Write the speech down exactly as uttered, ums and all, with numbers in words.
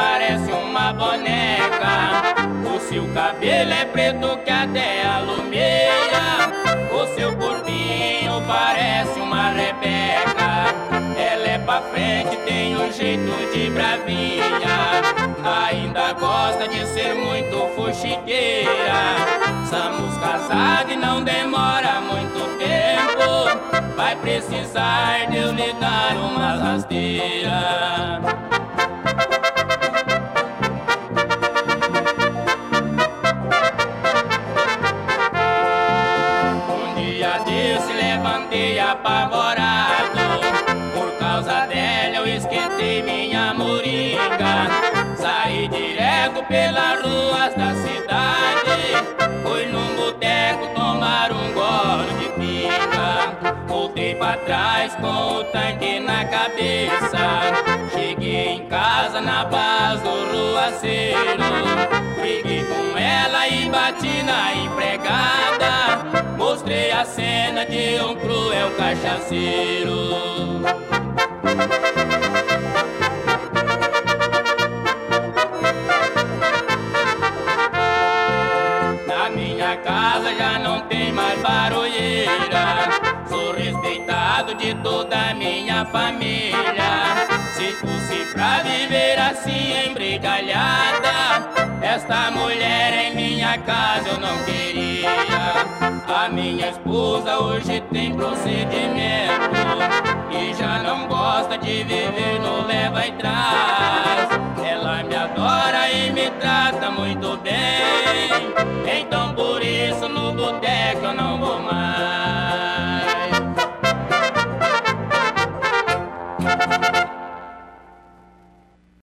parece uma boneca. O seu cabelo é preto que até alumeia. O seu corpinho parece uma rebeca. Ela é pra frente, tem um jeito de bravinha. Ainda gosta de ser muito fuxiqueira. Somos casados e não demora muito tempo. Vai precisar de eu lhe dar uma rasteira. Um dia desse levantei apavorado. Por causa dela eu esquentei minha moringa. Saí direto pelas ruas da cidade. Fui num boteco tomar um gole de pinga. Voltei pra trás com o tanque na cabeça. Cheguei em casa na base do ruaceiro. Briguei com ela e bati na empregada. Mostrei a cena de um cruel cachaceiro. Na minha casa já não tem mais barulheira. Sou respeitado de toda a minha família. Se fosse pra viver assim embrigalhada, esta mulher em minha casa eu não queria. A minha esposa hoje tem procedimento e já não gosta de viver no leva e traz. Ela me adora e me trata muito bem, então por isso no